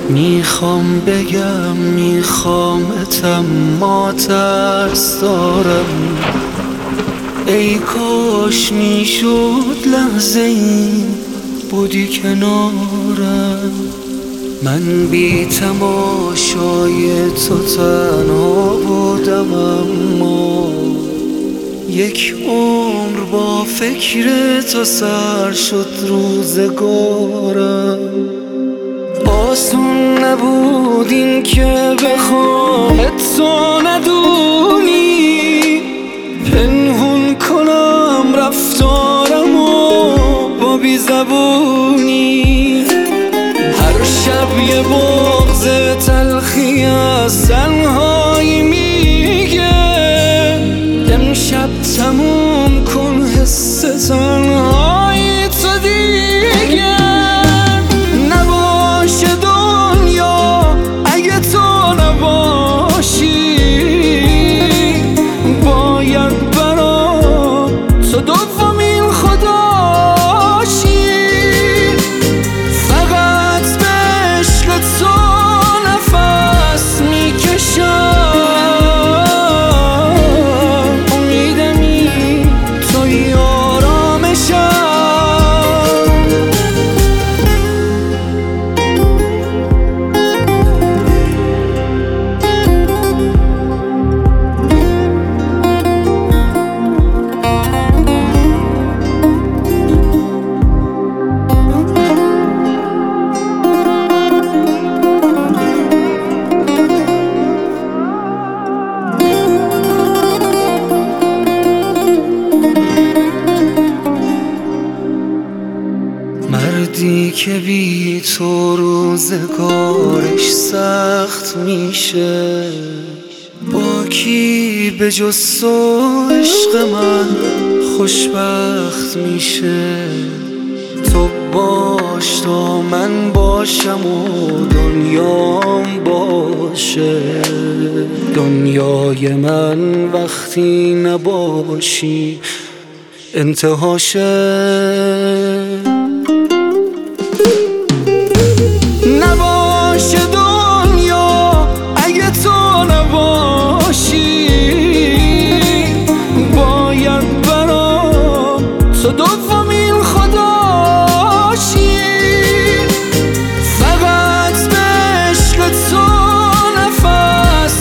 میخوام بگم میخوامت اما ترس دارم. ای کاش میشد لحظه ای بودی کنارم. من بی تماشای تو تنها بودم، اما یک عمر با فکر تو سر شد روزگارم. آسون نبود این که بخوام تو ندونی، پنهون کنم رفتارم و با بی زبونی. هر شب یه بغض تلخی از تنهایی میگه، امشب تموم کن حس تنهایی تو دیگه. نباشه دنیا اگه تو نباشی، باید برا تو دومین خداشی. فقط به عشق تو نفس میکشم، امیدمی توی آرامشم. مردی که بی تو روزگارش سخت میشه، با کی به جز تو عشق من خوشبخت میشه. تو باش تا من باشم و دنیام باشه. دنیای من وقتی نباشی انتهاشه. نباشه دنیا اگه تو نباشی، باید برا تو دومین خداشی. فقط به عشق تو نفس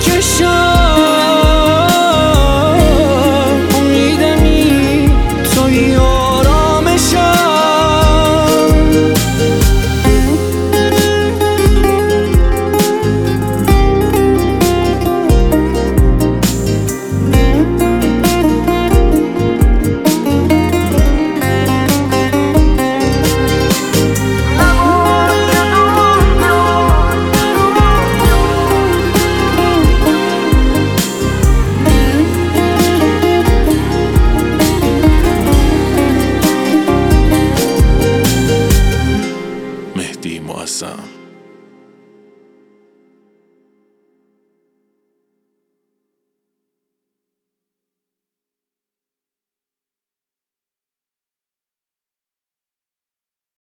میکشم، امیدمی توی آرامشم. مهدی معظم.